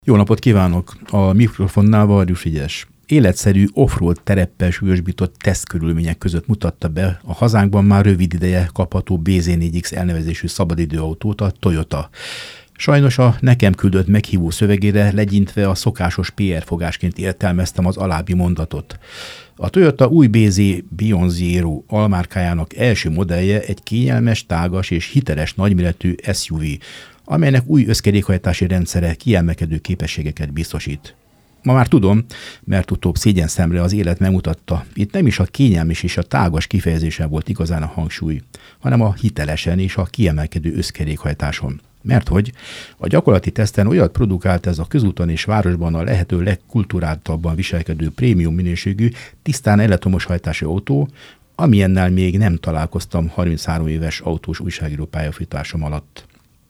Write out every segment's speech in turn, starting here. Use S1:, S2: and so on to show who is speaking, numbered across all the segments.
S1: Jó napot kívánok! A mikrofonnál Varjú Frigyes. Életszerű off-road tereppel súlyosbított tesztkörülmények között mutatta be a hazánkban már rövid ideje kapható BZ4X elnevezésű szabadidőautót a Toyota. Sajnos a nekem küldött meghívó szövegére legyintve a szokásos PR fogásként értelmeztem az alábbi mondatot. A Toyota új BZ Beyond Zero almárkájának első modellje egy kényelmes, tágas és hiteles nagyméretű SUV, amelynek új összkerékhajtási rendszere kiemelkedő képességeket biztosít. Ma már tudom, mert utóbb szégyenszemre az élet megmutatta. Itt nem is a kényelmes és a tágas kifejezésen volt igazán a hangsúly, hanem a hitelesen és a kiemelkedő összkerékhajtáson. Mert hogy a gyakorlati teszten olyat produkált ez a közúton és városban a lehető legkulturáltabban viselkedő prémium minőségű, tisztán elektromos hajtású autó, amilyennel még nem találkoztam 33 éves autós újságíró pályafutásom alatt.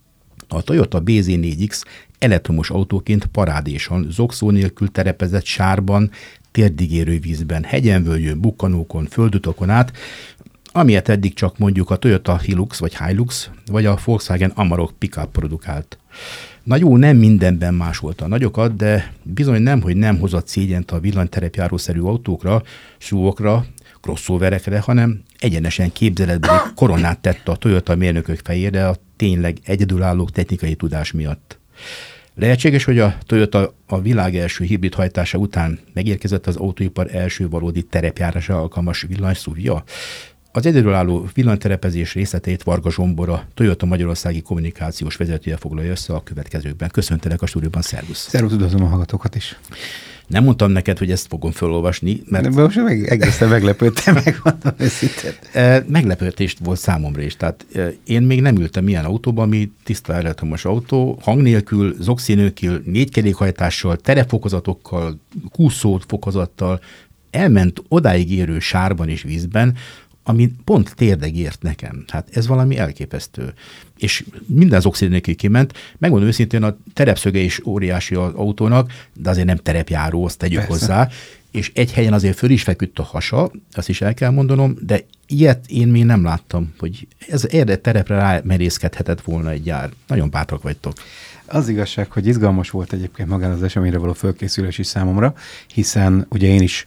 S1: A Toyota BZ4X elektromos autóként parádésan, zokszó nélkül terepezett sárban, térdigérő vízben, hegyen-völgyön, bukkanókon, földutakon át, amilyet eddig csak mondjuk a Toyota Hilux vagy Hilux, vagy a Volkswagen Amarok pickup produkált. Na jó, nem mindenben másolta a nagyokat, de bizony nemhogy nem hozott szégyent a villanyterepjárószerű autókra, SUV-okra, crossoverekre, hanem egyenesen képzeletbeli koronát tett a Toyota mérnökök fejére a tényleg egyedülálló technikai tudás miatt. Lehetséges, hogy a Toyota a világ első hibrid hajtása után megérkezett az autóipar első valódi terepjárásra alkalmas villany-SUV-ja? Az egyedülálló villanyterepezés részleteit Varga Zsombor, a Toyota magyarországi kommunikációs vezetője foglalja össze a következőkben. Köszöntelek a stúdióban, szervusz!
S2: Szervusz, üdvözlöm a hallgatókat is!
S1: Nem mondtam neked, hogy ezt fogom felolvasni, mert...
S2: De most egészen meglepődtem, megmondom őszintén.
S1: Meglepődést volt számomra is. Tehát én még nem ültem ilyen autóban, ami tiszta elektromos autó, hang nélkül, zokszí nélkül, 4 kerékhajtással, terepfokozatokkal, kúszófokozattal, elment odáig érő sárban és vízben, ami pont térdeg ért nekem. Hát ez valami elképesztő. És minden zokszí nélkül kiment. Megmondom őszintén, a terepszöge is óriási az autónak, de azért nem terepjáró, azt tegyük hozzá. És egy helyen azért föl is feküdt a hasa, azt is el kell mondanom, de ilyet én még nem láttam, hogy ez erre terepre rámerészkedhetett volna egy gyár. Nagyon bátrak vagytok.
S2: Az igazság, hogy izgalmas volt egyébként magán az eseményre való fölkészülés is számomra, hiszen ugye én is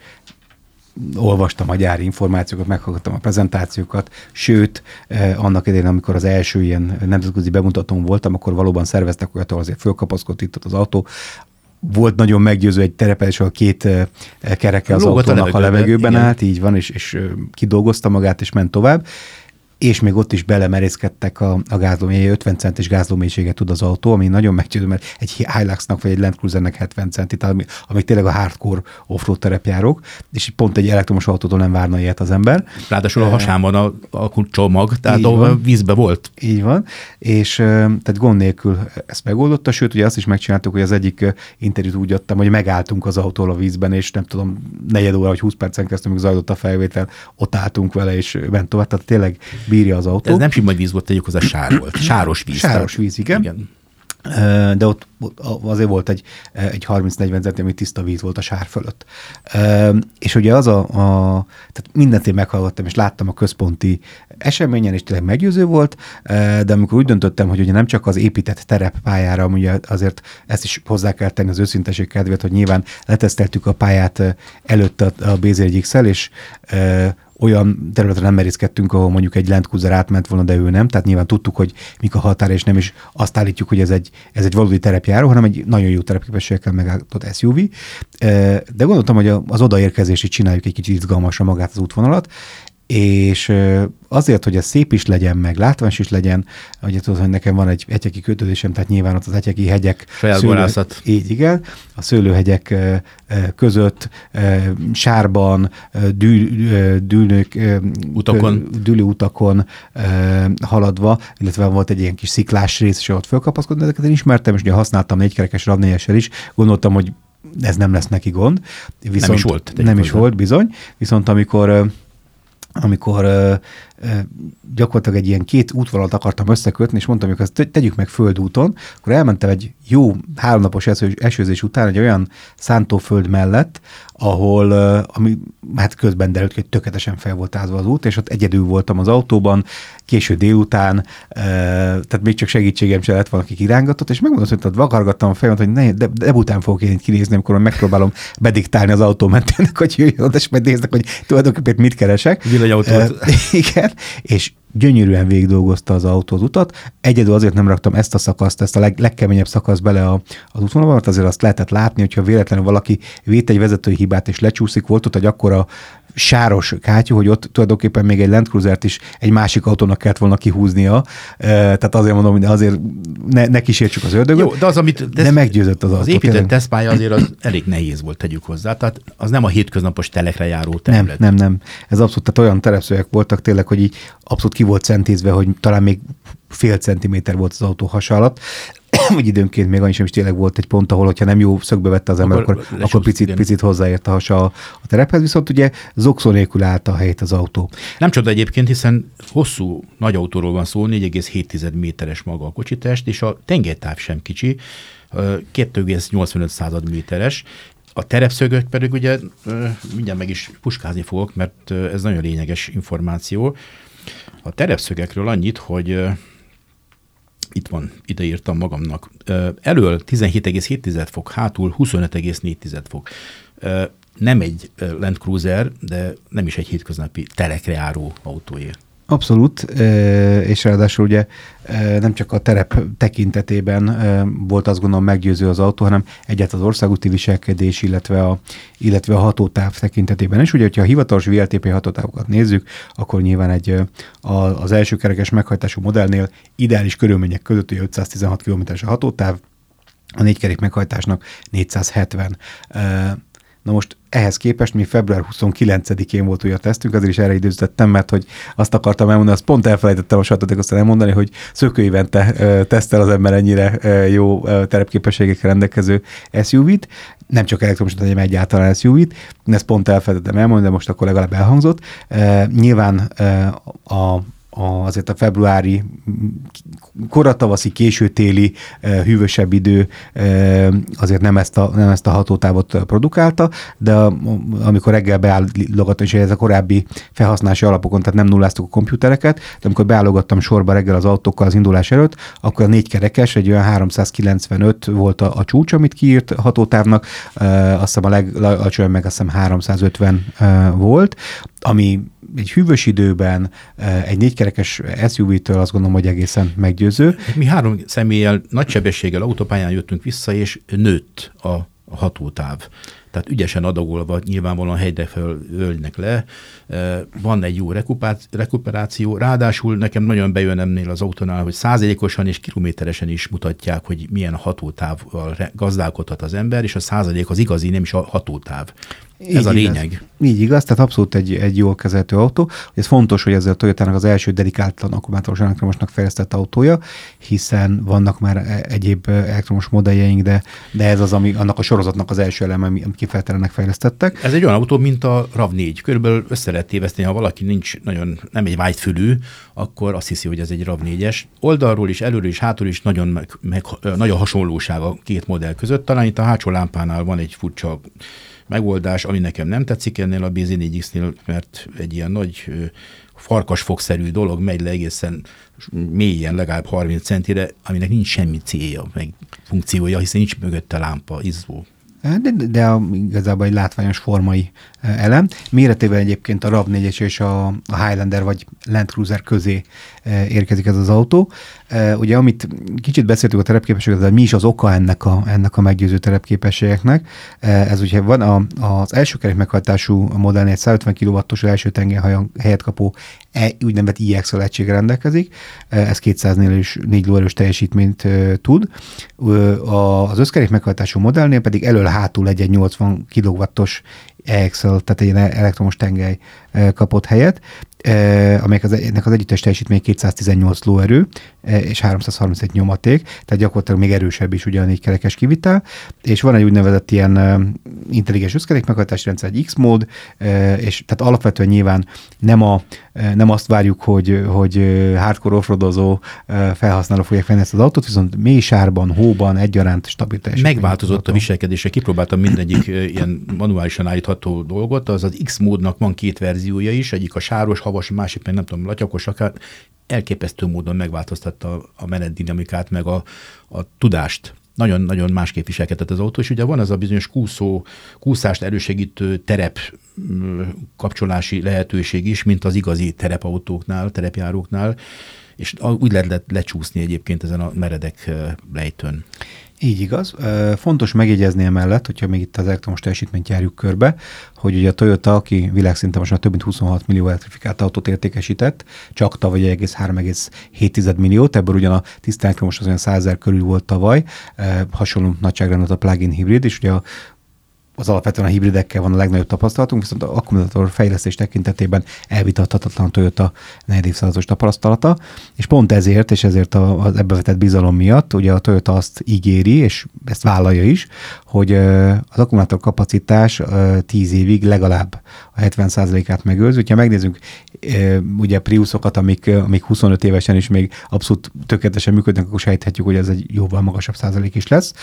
S2: olvastam a gyári információkat, meghallgattam a prezentációkat, sőt, annak idején, amikor az első ilyen nemzetközi bemutatón voltam, akkor valóban szerveztek olyat, ahol azért fölkapaszkodott itt az autó. Volt nagyon meggyőző egy terepelés, ahol 2 kereke az autónak a levegőben állt, így van, és kidolgozta magát, és ment tovább. És még ott is belemerészkedtek a gázlómélye, 50 centis gázlómélységet tud az autó, ami nagyon meggyőző, mert egy Hiluxnak vagy egy Land Cruisernek 70 centit, ami tényleg a hardcore offroad terepjárók, és pont egy elektromos autótól nem várna ilyet az ember.
S1: Ráadásul a hasában a csomag, tehát a vízbe volt.
S2: Így van, és tehát gond nélkül ezt megoldotta, sőt, ugye azt is megcsináltuk, hogy az egyik interjút úgy adtam, hogy megálltunk az autóval a vízben, és nem tudom, 4 óra vagy 20 percen keresztül, még zajlott a felvétel, ott álltunk vele, és ment tovább, tehát tényleg bírja az autó.
S1: Ez nem sima víz volt, tegyük hozzá, sár volt. Sáros víz.
S2: Sáros víz, igen. De ott azért volt egy 30-40 centi, ami tiszta víz volt a sár fölött. És ugye tehát mindent én meghallgattam, és láttam a központi eseményen, és tényleg meggyőző volt, de amikor úgy döntöttem, hogy ugye nem csak az épített tereppályára, ugye azért ezt is hozzá kell tenni az őszinteség kedvéért, hogy nyilván leteszteltük a pályát előtt a BZ4X-el, és olyan területre nem merészkedtünk, ahol mondjuk egy Land Cruiser átment volna, de ő nem. Tehát nyilván tudtuk, hogy mik a határa, és nem is azt állítjuk, hogy ez egy valódi terepjáró, hanem egy nagyon jó terepképességekkel megállított SUV. De gondoltam, hogy az odaérkezését csináljuk egy kicsit izgalmasra magát az útvonalat, és azért, hogy ez szép is legyen, meg látványos is legyen, ugye tudod, hogy nekem van egy etyeki kötődésem, tehát nyilván ott az etyeki hegyek. Így igen, a szőlőhegyek között, sárban, dűlőutakon haladva, illetve volt egy ilyen kis sziklás rész, és ott fölkapaszkodni, ezeket én ismertem, és ugye használtam 4-kerekes RAV4-essel is, gondoltam, hogy ez nem lesz neki gond.
S1: Viszont nem is volt.
S2: Nem is volt, bizony. Viszont amikor gyakorlatilag egy ilyen két útvonalat akartam összekötni, és mondtam, hogy ezt tegyük meg földúton, akkor elmentem egy jó 3 napos esőzés után egy olyan szántóföld mellett, ahol, ami hát közben derült, hogy tökéletesen fel volt ázva az út, és ott egyedül voltam az autóban, késő délután, tehát még csak segítségem se lett valaki irángatott, és megmondom, hogy vakargattam a fejemet, hogy de után fogok én itt kinézni, amikor megpróbálom bediktálni az autómentének, hogy jöjjön oda, és majd néznek, hogy tulajdonképpen mit keresek.
S1: Villanyautót.
S2: Igen, és gyönyörűen végigdolgozta az autó az utat. Egyedül azért nem raktam ezt a szakaszt, ezt a legkeményebb szakaszt bele az útvonalba, mert azért azt lehetett látni, hogyha véletlenül valaki vét egy vezetői hibát és lecsúszik, volt ott egy akkora sáros kátyú, hogy ott tulajdonképpen még egy Land Cruisert is egy másik autónak kellett volna kihúznia. Tehát azért mondom, hogy azért ne kísértsük az ördögöt.
S1: Jó, de az, amit
S2: de meggyőzött az autó.
S1: Az épített tesztpálya azért az elég nehéz volt, tegyük hozzá. Tehát az nem a hétköznapos telekre járó terület.
S2: Nem. Ez abszolút, tehát olyan terepszögek voltak tényleg, hogy így abszolút ki volt centízve, hogy talán még fél centiméter volt az autó hasa alatt, vagy időnként még annyi sem is tényleg volt egy pont, ahol, hogyha nem jó szögbe vette az ember, akkor picit hozzáért a hasa a terephez, viszont ugye zokszó nélkül állta a helyét az autó.
S1: Nem csoda egyébként, hiszen hosszú nagy autóról van szó, 4,7 méteres maga a kocsitest, és a tengelytáv sem kicsi, 2,85 méteres. A terepszögök pedig ugye mindjárt meg is puskázni fogok, mert ez nagyon lényeges információ. A terepszögekről annyit, hogy itt van, ide írtam magamnak. Elől 17,7 fok, hátul 25,4 fok. Nem egy Land Cruiser, de nem is egy hétköznapi telekre járó autóé.
S2: Abszolút, és ráadásul ugye nem csak a terep tekintetében volt azt gondolom meggyőző az autó, hanem egyáltalán az országúti viselkedés, illetve a hatótáv tekintetében is. Ugye, hogyha a hivatalos VLTP hatótávokat nézzük, akkor nyilván az első kerekes meghajtású modellnél ideális körülmények között ugye 516 km-es a hatótáv, a 4 kerék meghajtásnak 470. Na most ehhez képest mi február 29-én volt ugye a tesztünk, azért is erre időzítettem, mert hogy azt akartam elmondani, azt pont elfelejtettem a sajtóték aztán elmondani, hogy szökőévente tesztel az ember ennyire jó terepképességekkel rendelkező SUV-t, nem csak elektromos, hanem egyáltalán SUV-t, ezt pont elfelejtettem elmondani, de most akkor legalább elhangzott. Nyilván azért a februári, koratavaszi, későtéli, hűvösebb idő azért nem ezt a hatótávot produkálta, de amikor reggel beállogattam, és ez a korábbi felhasználási alapokon, tehát nem nulláztuk a komputereket, de amikor beállogattam sorba reggel az autókkal az indulás előtt, akkor a 4 kerekes, egy olyan 395 volt a csúcs, amit kiírt hatótávnak, azt hiszem a legalacsonyabb meg azt hiszem 350 volt, ami egy hűvös időben egy 4 kerekes SUV-től azt gondolom, hogy egészen meggyőző.
S1: Mi 3 személlyel nagy sebességgel autópályán jöttünk vissza, és nőtt a hatótáv. Tehát ügyesen adagolva nyilvánvalóan helyre fölölnek le. Van egy jó rekuperáció. Ráadásul nekem nagyon bejön ennél az autónál, hogy 100%-osan és kilométeresen is mutatják, hogy milyen hatótávval gazdálkodhat az ember, és a 100% az igazi, nem is a hatótáv. Ez a lényeg.
S2: Így igaz, tehát abszolút egy jól kezelhető autó. Ez fontos, hogy ez a Toyotának az első dedikáltan akkumulátoros elektromosnak fejlesztett autója, hiszen vannak már egyéb elektromos modelljeink, de ez az, ami annak a sorozatnak az első eleme, amit kifejezetten fejlesztettek.
S1: Ez egy olyan autó, mint a RAV4. Körülbelül össze lehet téveszteni, ha valaki nem egy vágyfülű, akkor azt hiszi, hogy ez egy RAV4-es. Oldalról is, előről is, hátul is nagyon nagy a hasonlóság a két modell között. Talán itt a hátsó lámpánál van egy furcsa megoldás, ami nekem nem tetszik ennél a BZ4X-nél, mert egy ilyen nagy farkasfogszerű dolog megy le egészen mélyen, legalább 30 centire, aminek nincs semmi célja, meg funkciója, hiszen nincs mögötte lámpa, izzó.
S2: De igazából egy látványos formai elem. Méretében egyébként a RAV4-es és a Highlander vagy Land Cruiser közé érkezik ez az autó. Ugye, amit kicsit beszéltük a terepképességről, de mi is az oka ennek a meggyőző terepképességeknek. Ez ugye van az első kerék meghajtású modellnél egy 150 kW-os első tengelyhajon helyet kapó úgynevezett iExcel egységre rendelkezik. Ez 200-nél is 4 lóerős teljesítményt tud. Az összkerék meghajtású modellnél pedig elől-hátul egy 80 kW-os iExcel, tehát egy elektromos tengely kapott helyet, amelynek az együttes teljesítmény 218 lóerő, és 331 nyomaték, tehát gyakorlatilag még erősebb is ugye a 4 kerekes kivitel, és van egy úgynevezett ilyen intelligens összkerékmeghajtási rendszer, egy X-mód, és tehát alapvetően nyilván nem azt várjuk, hogy hardcore offroadozó felhasználók fogják venni ezt az autót, viszont mély sárban, hóban egyaránt stabil teljesítmény.
S1: Megváltozott a viselkedése, kipróbáltam mindegyik ilyen manuálisan állítható dolgot, az X-módnak van 2 verziója is, egyik a sáros, havas, másik meg nem tudom, latyakos, akár elképesztő módon megváltoztatta a menetdinamikát, meg a tudást. Nagyon-nagyon másképp viselkedett az autó, és ugye van az a bizonyos kúszást elősegítő terep kapcsolási lehetőség is, mint az igazi terepautóknál, terepjáróknál, és úgy lehet lecsúszni egyébként ezen a meredek lejtőn.
S2: Így igaz. Fontos megjegyezni emellett, hogyha még itt az elektromos teljesítményt járjuk körbe, hogy ugye a Toyota, aki világszinten most már több mint 26 millió elektrifikált autót értékesített, csak tavaly 3,7 milliót, ebből ugyan a tiszta elektromos az olyan 100 000 körül volt tavaly, hasonló nagyságrendben a plug-in hibrid, és ugye az alapvetően a hibridekkel van a legnagyobb tapasztalatunk, viszont az akkumulátor fejlesztés tekintetében elvitathatatlan a Toyota negyedévszázados tapasztalata, és pont ezért, és ezért az ebbe vetett bizalom miatt, ugye a Toyota azt ígéri, és ezt vállalja is, hogy az akkumulátor kapacitás 10 évig legalább a 70%-át megőrzi. Ha megnézzük ugye Priusokat, amik 25 évesen is még abszolút tökéletesen működnek, akkor sejthetjük, hogy ez egy jóval magasabb százalék is lesz.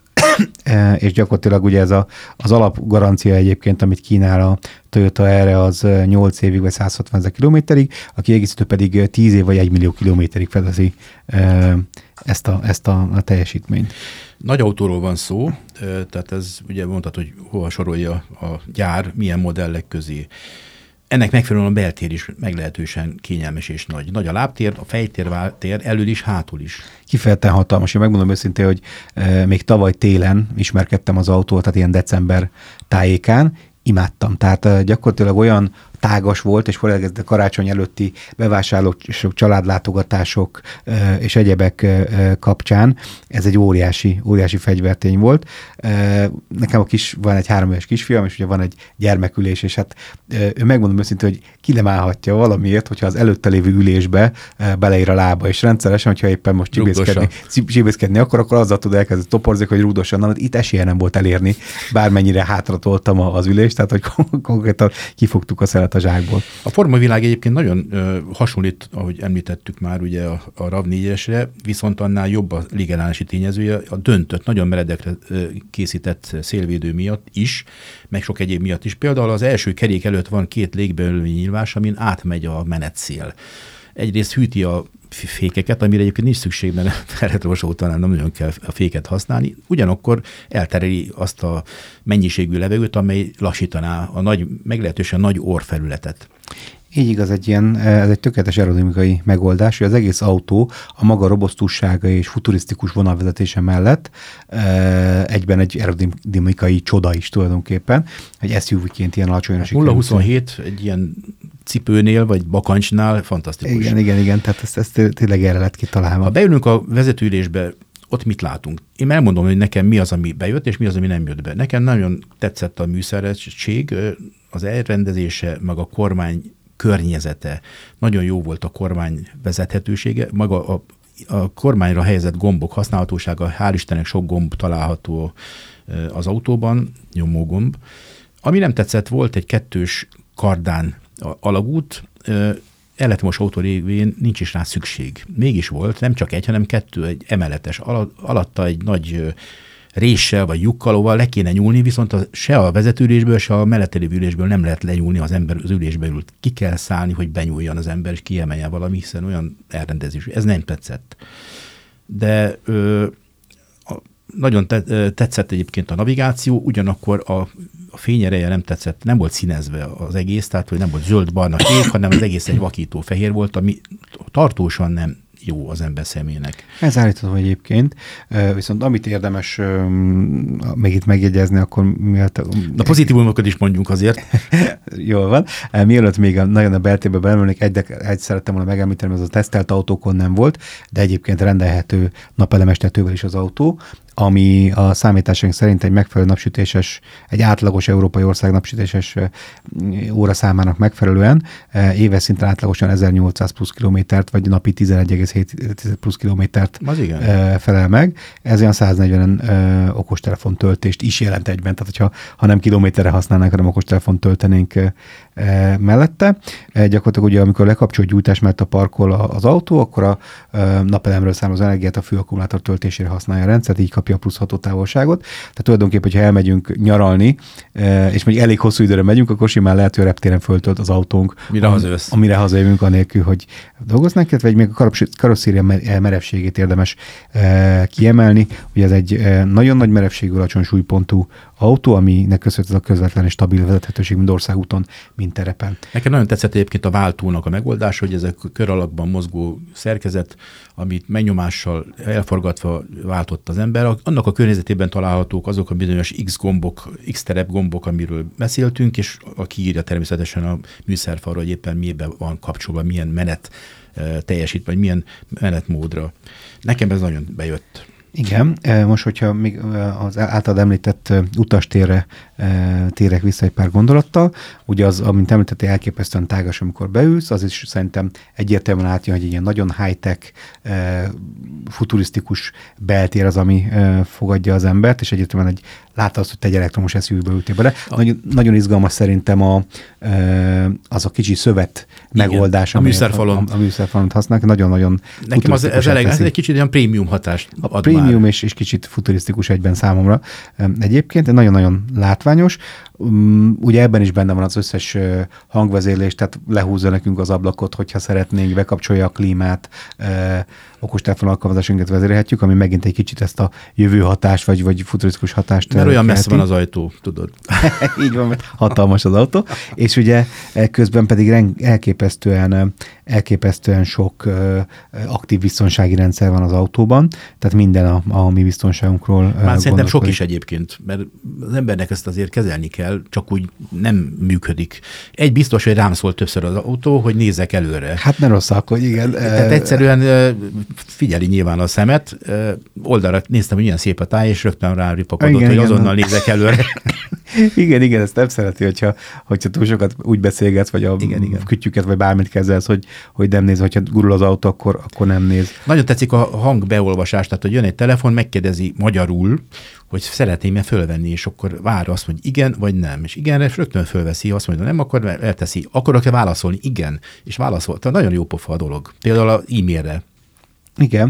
S2: És gyakorlatilag ugye ez az alapgarancia egyébként, amit kínál a Toyota erre, az 8 évig vagy 160 000 kilométerig, a kiegészítő pedig 10 év vagy 1 millió kilométerig fedezi ezt a teljesítményt.
S1: Nagy autóról van szó, tehát ez ugye mondtad, hogy hova sorolja a gyár, milyen modellek közé. Ennek megfelelően a beltér is meglehetősen kényelmes és nagy. Nagy a lábtér, a fejtér, váltér, elől is, hátul is.
S2: Kifejezetten hatalmas. Én megmondom őszintén, hogy még tavaly télen ismerkedtem az autót, tehát ilyen december tájékán, imádtam. Tehát gyakorlatilag olyan tágas volt, és főleg a karácsony előtti bevásárlók, családlátogatások és egyebek kapcsán ez egy óriási fegyvertény volt. Nekem van egy 3 éves kisfiam, és ugye van egy gyermekülés, és hát ő megmondom őszintén, hogy ki nem állhatja valamiért, hogyha az előtte lévő ülésbe beleír a lába, és rendszeresen, hogyha éppen most csibészkedni akkor azzal tud elkezdeni toporzni, hogy rúdosan, na, itt esélye nem volt elérni, bármennyire hátra toltam az ülést, tehát hogy konkrétan kifogtuk a szelet a zsákból.
S1: A formavilág egyébként nagyon hasonlít, ahogy említettük már ugye a RAV4-esre, viszont annál jobb a légállási tényezője, a döntött, nagyon meredekre készített szélvédő miatt is, meg sok egyéb miatt is. Például az első kerék előtt van 2 légbelőnyi nyílvás, amin átmegy a menetszél. Egyrészt hűti a fékeket, amire egyébként nincs szükség, mert elektromos autónál nem nagyon kell a féket használni, ugyanakkor eltereli azt a mennyiségű levegőt, amely lassítaná a meglehetősen nagy orrfelületet.
S2: Így igaz, ez egy tökéletes aerodinamikai megoldás, hogy az egész autó a maga robosztussága és futurisztikus vonalvezetése mellett egyben egy aerodinamikai csoda is tulajdonképpen, egy SUV-ként ilyen alacsonyra sikerült.
S1: 0-27 egy ilyen cipőnél, vagy bakancsnál fantasztikus.
S2: Igen, tehát ezt tényleg erre lett kitalálva.
S1: Ha beülünk a vezetőülésbe, ott mit látunk? Én elmondom, hogy nekem mi az, ami bejött, és mi az, ami nem jött be. Nekem nagyon tetszett a műszeresség, az elrendezése, meg a kormány környezete. Nagyon jó volt a kormány vezethetősége, maga a kormányra helyezett gombok használhatósága, hál' Istennek sok gomb található az autóban, nyomógomb. Ami nem tetszett, volt egy 2 kardán alagút, elektromos autó révén nincs is rá szükség. Mégis volt, nem csak egy, hanem 2, egy emeletes. Alatta egy nagy réssel vagy lyukkalóval le kéne nyúlni, viszont se a vezetőülésből, se a mellette lévő ülésből nem lehet lenyúlni, az ember az ülésbe ült. Ki kell szállni, hogy benyúljon az ember, és kiemelje valami, hiszen olyan elrendezés. Ez nem tetszett. De nagyon tetszett egyébként a navigáció, ugyanakkor a fényereje nem tetszett, nem volt színezve az egész, tehát hogy nem volt zöld, barna, kék, hanem az egész egy vakító fehér volt, ami tartósan nem jó az ember személynek. Ez
S2: állítható egyébként, viszont amit érdemes még itt megjegyezni, akkor miatt...
S1: Na pozitívumokat is mondjunk azért.
S2: Jól van. Mielőtt még nagyon a beltérbe belemölnék, egy szerettem volna megemlíteni, az a tesztelt autókon nem volt, de egyébként rendelhető napelemes tetővel is az autó. ami a számításaink szerint egy megfelelő napsütéses, egy átlagos európai ország napsütéses óra számának megfelelően éves szinten átlagosan 1800 plusz kilométert, vagy napi 11,7 plusz kilométert felel meg. Ez olyan 140 okostelefon töltést is jelent egyben, tehát ha nem kilométerre használnánk, hanem okostelefon töltenénk mellette. Gyakorlatilag ugye, amikor lekapcsolt gyújtás mellett a parkol az autó, akkor a napelemről származó energiát a főakkumulátor töltésére használja a rendszer, így kapja a plusz hatótávolságot. Tehát tulajdonképpen, hogyha elmegyünk nyaralni, és még elég hosszú időre megyünk, akkor simán lehet, hogy a reptéren föltölt az autónk. Amire hazajövünk, anélkül, hogy dolgoznánk, vagy még a karosszéria merevségét érdemes kiemelni. Ugye ez egy nagyon nagy merevségű, alacsony súlypontú autó, aminek köszönhető a közvetlen és stabil vezethetőség mind országúton, mind terepen.
S1: Nekem nagyon tetszett egyébként a váltónak a megoldás, hogy ez a kör alakban mozgó szerkezet, amit megnyomással elforgatva váltott az ember. Annak a környezetében találhatók azok a bizonyos X-terep gombok, amiről beszéltünk, és kiírja természetesen a műszerfalra, hogy éppen miben van kapcsolva, milyen menet teljesít, vagy milyen menetmódra. Nekem ez nagyon bejött.
S2: Igen, most, hogyha még az általad említett utastérre térek vissza egy pár gondolattal, ugye az, amint említettél, elképesztően tágas, amikor beülsz, az is szerintem egyértelműen átjön, hogy egy ilyen nagyon high-tech, futurisztikus beltér az, ami fogadja az embert, és egyértelműen látta azt, hogy te egy elektromos SUV-be ültél bele. Nagyon izgalmas szerintem az a kicsi szövet megoldás,
S1: a műszerfalon.
S2: A műszerfalon használnak. Nagyon-nagyon
S1: nekem ez egy kicsit olyan prémium hatást ad
S2: prémium és kicsit futurisztikus egyben számomra. Egyébként nagyon-nagyon látványos. Ugye ebben is benne van az összes hangvezérlés, tehát lehúzza nekünk az ablakot, hogyha szeretnénk, bekapcsolja a klímát, okostelefon alkalmazásunkat vezérelhetjük, ami megint egy kicsit ezt a jövő hatást, vagy futurisztikus hatást.
S1: Mert olyan messze van az ajtó, tudod.
S2: Így van, mert hatalmas az autó. És ugye közben pedig elképesztően sok aktív biztonsági rendszer van az autóban, tehát minden a mi biztonságunkról
S1: már szerintem sok is egyébként, mert az embernek ezt azért kezelni kell, csak úgy nem működik. Egy biztos, hogy rám szólt többször az autó, hogy nézzek előre.
S2: Hát ne rossz akkor, igen.
S1: Tehát egyszerűen figyeli nyilván a szemet, oldalra néztem, hogy milyen szép a táj, és rögtön ráripakodott, hogy azonnal nézzek előre.
S2: Igen, ezt nem szereti, hogyha túl sokat úgy beszélgetsz, vagy a kütyüket, vagy bármit kezelsz, hogy nem néz, hogyha gurul az autó, akkor nem néz.
S1: Nagyon tetszik a hangbeolvasás, tehát hogy jön egy telefon, megkérdezi magyarul, hogy szeretném-e fölvenni, és akkor vár azt, hogy igen, vagy nem. És igenre, és rögtön fölveszi, azt mondja, nem, akkor elteszi. Akarok-e válaszolni? Igen. És válaszol. Tehát nagyon jó pofa a dolog. Például az e-mailre.
S2: Igen,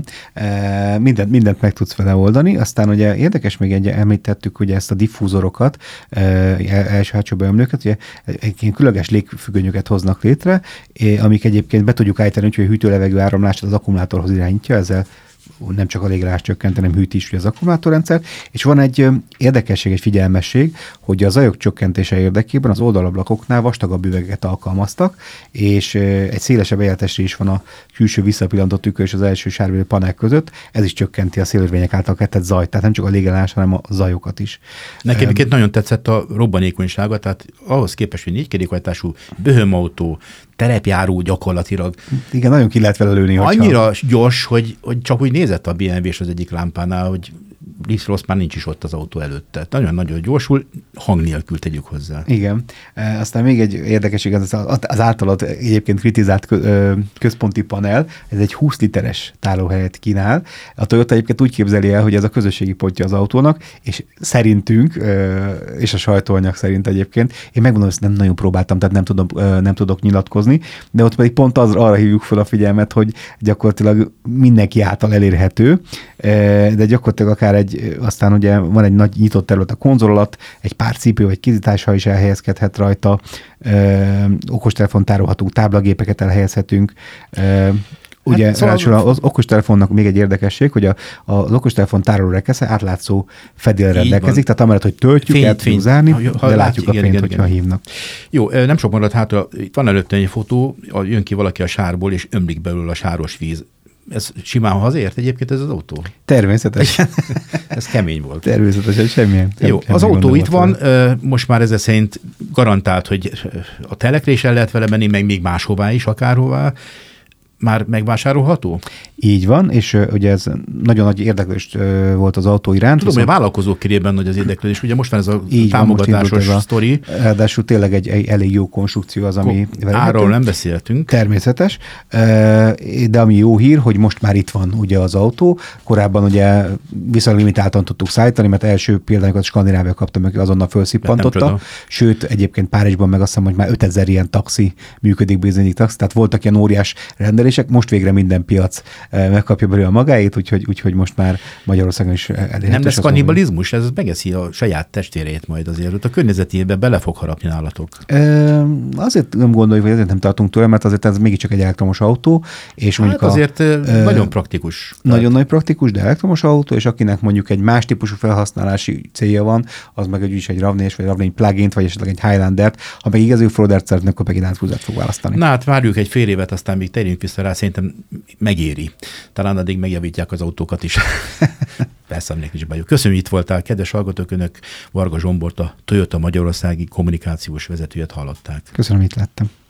S2: mindent meg tudsz vele oldani. Aztán ugye érdekes, még említettük ugye ezt a diffúzorokat, első-hátsó beömlőket, ugye ilyen különleges légfüggönyöket hoznak létre, amik egyébként be tudjuk állítani, hogy a hűtő-levegő áramlást az akkumulátorhoz irányítja, ezzel nem csak a légrás csökkent, hanem hűt is az akkumulátorrendszer, és van egy érdekesség, egy figyelmesség, hogy a zajok csökkentése érdekében az oldalablakoknál vastagabb üvegeket alkalmaztak, és egy szélesebb eljátásra is van a külső visszapillantott tükör és az első sárvélő panel között, ez is csökkenti a szélérvények által keltett zajt, tehát nem csak a légrás, hanem a zajokat is.
S1: Nekem egyébként nagyon tetszett a robbanékonysága, tehát ahhoz képest, hogy 4 kerékhajtású böhömautó, terepjáró gyakorlatilag.
S2: Igen, nagyon ki lehet vele lőni.
S1: Annyira gyors, hogy csak úgy nézett a BMW-s az egyik lámpánál, hogy Rossz már nincs is ott az autó előtte. Nagyon-nagyon gyorsul, hang nélkül tegyük hozzá.
S2: Igen. Aztán még egy érdekesség, az általad egyébként kritizált központi panel, ez egy 20 literes tárolóhelyet kínál. A Toyota egyébként úgy képzeli el, hogy ez a közösségi pontja az autónak, és szerintünk, és a sajtóanyag szerint egyébként, én megmondom, ezt nem nagyon próbáltam, tehát nem tudok nyilatkozni, de ott pedig pont arra hívjuk fel a figyelmet, hogy gyakorlatilag mindenki által elérhető, de gyakorlatilag akár aztán ugye van egy nagy nyitott terület a konzol alatt, egy pár cipő vagy kézításha is elhelyezkedhet rajta, okostelefon tárolható táblagépeket elhelyezhetünk, ugye szóval az okostelefonnak még egy érdekesség, hogy az okostelefon tároló rekesze átlátszó fedél rendelkezik, tehát amellett, hogy töltjük, el tudjuk zárni, de látjuk a fényt, hogyha hívnak.
S1: Jó, nem sok maradt hátra, itt van előtte egy fotó, jön ki valaki a sárból, és ömlik belőle a sáros víz. Ez simán hazért egyébként ez az autó?
S2: Természetesen.
S1: Ez kemény volt.
S2: Természetesen, semmilyen.
S1: Jó, az autó itt van, most már ezzel szerint garantált, hogy a telekre is el lehet vele menni, meg még máshová is, akárhová. Már megvásárolható?
S2: Így van, és ugye ez nagyon nagy érdeklődés volt az autó iránt.
S1: Tudom, hogy a vállalkozók körében nagy az érdeklődés. Ugye most van ez a támogatásos sztori.
S2: Ráadásul tényleg egy elég jó konstrukció az, ami...
S1: Árról nem beszéltünk.
S2: Természetes, de ami jó hír, hogy most már itt van ugye az autó. Korábban ugye viszonylag limitáltan tudtuk szállítani, mert első példányokat Skandinávia kapta meg, azonnal felszippantotta. Sőt, egyébként Párizsban meg azt hiszem, hogy már 5000 ilyen taxi működik, bizonyos taxi, tehát voltak ilyen óriás rendelések, most végre minden piac megkapja belőle a magáét, úgyhogy most már Magyarországon is elérhető.
S1: Nem lesz kannibalizmus? Ez megeszi a saját testvérét majd azért. A környezetébe bele fog harapni nálatok.
S2: Azért nem gondoljuk, hogy ezért nem tartunk tőle, mert azért ez mégiscsak egy elektromos autó. És mondjuk
S1: azért nagyon praktikus.
S2: Nagyon nagy praktikus, de elektromos autó, és akinek mondjuk egy más típusú felhasználási célja van, az meg is egy RAV4-es, vagy RAV4 plugin-t, vagy esetleg egy Highlander-t, ha meg igazi offroadert szeretne, akkor meg egy láncfúzát fog választani.
S1: Na hát várjuk egy fél évet, aztán még térjünk vissza rá, szerintem megéri. Talán addig megjavítják az autókat is. Persze, aminek nincs bajuk. Köszönöm, hogy itt voltál, kedves hallgatók, önök Varga Zsombort, a Toyota Magyarországi kommunikációs vezetőjét hallották.
S2: Köszönöm, itt lettem.